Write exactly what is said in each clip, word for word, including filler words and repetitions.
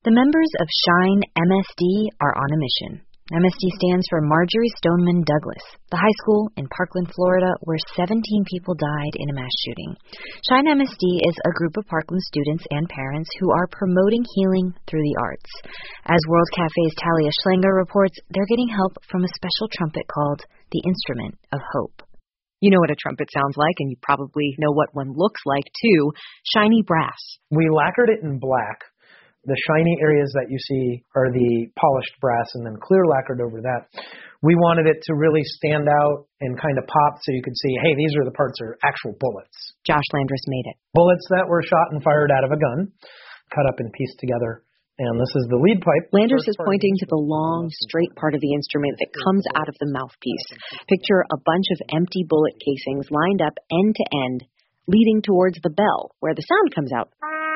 The members of Shine M S D are on a mission. M S D stands for Marjory Stoneman Douglas, the high school in Parkland, Florida, where seventeen people died in a mass shooting. Shine M S D is a group of Parkland students and parents who are promoting healing through the arts. As World Cafe's Talia Schlanger reports, they're getting help from a special trumpet called the Instrument of Hope. You know what a trumpet sounds like, and you probably know what one looks like, too. Shiny brass. We lacquered it in black. The shiny areas that you see are the polished brass and then clear lacquered over that. We wanted it to really stand out and kind of pop so you could see, hey, these are the parts that are actual bullets. Josh Landris made it. Bullets that were shot and fired out of a gun, cut up and pieced together. And this is the lead pipe. Landris is pointing to the long, straight part of the instrument that comes out of the mouthpiece. Picture a bunch of empty bullet casings lined up end to end, leading towards the bell, where the sound comes out.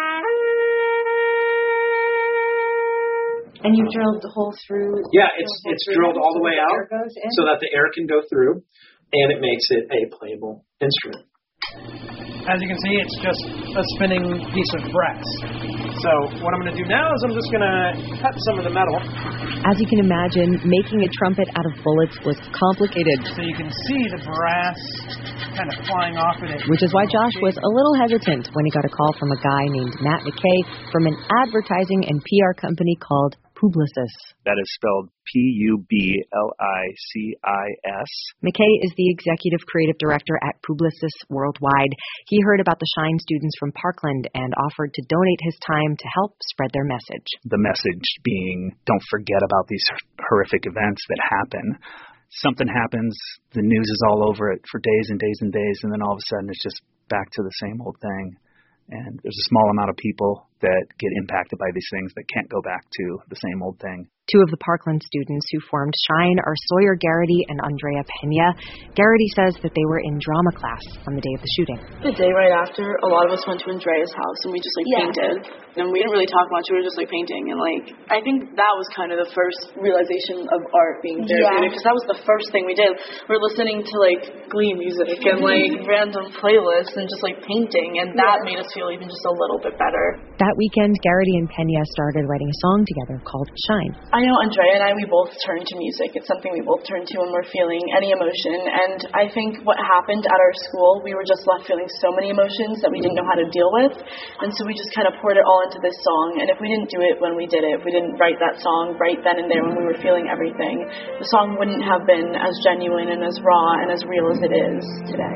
And you drilled the hole through? Yeah, it's it's drilled all the way out so that the air can go through, and it makes it a playable instrument. As you can see, it's just a spinning piece of brass. So what I'm going to do now is I'm just going to cut some of the metal. As you can imagine, making a trumpet out of bullets was complicated. So you can see the brass kind of flying off of it. Which is why Josh was a little hesitant when he got a call from a guy named Matt McKay from an advertising and P R company called Publicis. That is spelled P U B L I C I S. McKay is the executive creative director at Publicis Worldwide. He heard about the Shine students from Parkland and offered to donate his time to help spread their message. The message being, don't forget about these horrific events that happen. Something happens, the news is all over it for days and days and days, and then all of a sudden it's just back to the same old thing. And there's a small amount of people that get impacted by these things that can't go back to the same old thing. Two of the Parkland students who formed Shine are Sawyer Garrity and Andrea Pena. Garrity says that they were in drama class on the day of the shooting. The day right after, a lot of us went to Andrea's house and we just like yeah. painted. And we didn't really talk much, we were just like painting. And like, I think that was kind of the first realization of art being therapeutic, because yeah. that was the first thing we did. We're listening to like Glee music and like random playlists and just like painting, and that yeah. made us feel even just a little bit better. That weekend, Garrity and Pena started writing a song together called Shine. I know Andrea and I, we both turn to music. It's something we both turn to when we're feeling any emotion. And I think what happened at our school, we were just left feeling so many emotions that we didn't know how to deal with. And so we just kind of poured it all into this song. And if we didn't do it when we did it, if we didn't write that song right then and there when we were feeling everything, the song wouldn't have been as genuine and as raw and as real as it is today.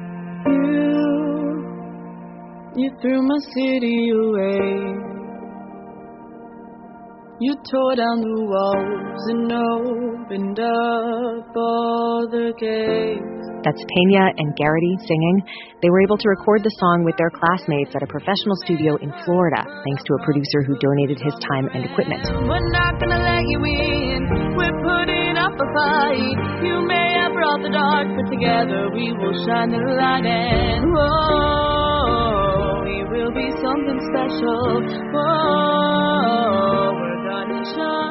You, you threw my city away. You tore down the walls and opened up all the gates. That's Pena and Garrity singing. They were able to record the song with their classmates at a professional studio in Florida, thanks to a producer who donated his time and equipment. We're not gonna let you in. We're putting up a fight. You may have brought the dark, but together we will shine the light. And whoa, we will be something special. Whoa, we're gonna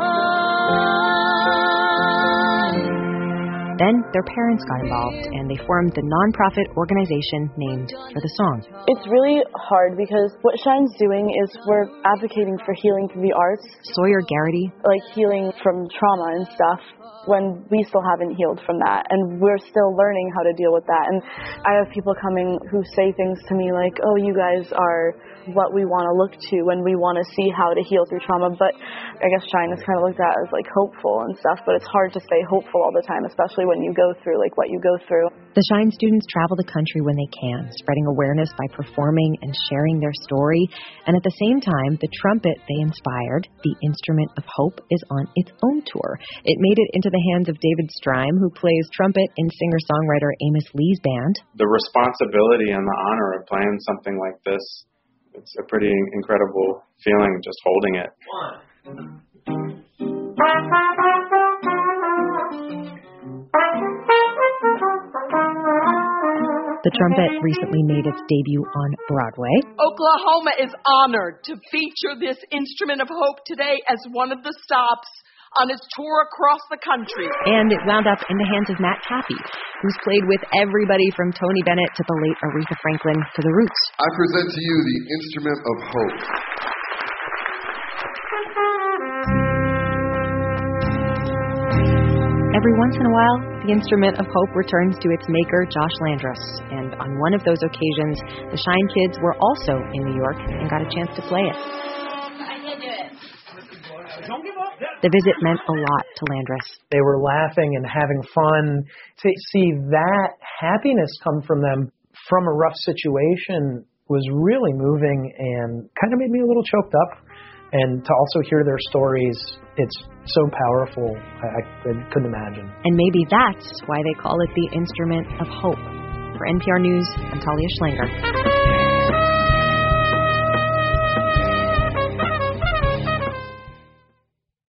shine. Then their parents got involved, and they formed the nonprofit organization named for the song. It's really hard because what Shine's doing is we're advocating for healing through the arts. Sawyer Garrity. Like healing from trauma and stuff when we still haven't healed from that, and we're still learning how to deal with that. And I have people coming who say things to me like, oh, you guys are what we want to look to when we want to see how to heal through trauma. But I guess Shine is kind of looked at as like hopeful and stuff, but it's hard to stay hopeful all the time, especially when you go through like what you go through. The Shine students travel the country when they can, spreading awareness by performing and sharing their story. And at the same time, the trumpet they inspired, the Instrument of Hope, is on its own tour. It made it into the hands of David Strime, who plays trumpet in singer-songwriter Amos Lee's band. The responsibility and the honor of playing something like this, it's a pretty incredible feeling just holding it. The trumpet recently made its debut on Broadway. Oklahoma is honored to feature this Instrument of Hope today as one of the stops on its tour across the country. And it wound up in the hands of Matt Cappy, who's played with everybody from Tony Bennett to the late Aretha Franklin to the Roots. I present to you the Instrument of Hope. Every once in a while, the instrument of hope returns to its maker, Josh Landrus. And on one of those occasions, the Shine Kids were also in New York and got a chance to play it. The visit meant a lot to Landrus. They were laughing and having fun. To see that happiness come from them from a rough situation was really moving and kind of made me a little choked up. And to also hear their stories, it's so powerful, I, I couldn't imagine. And maybe that's why they call it the instrument of hope. For N P R News, I'm Talia Schlanger.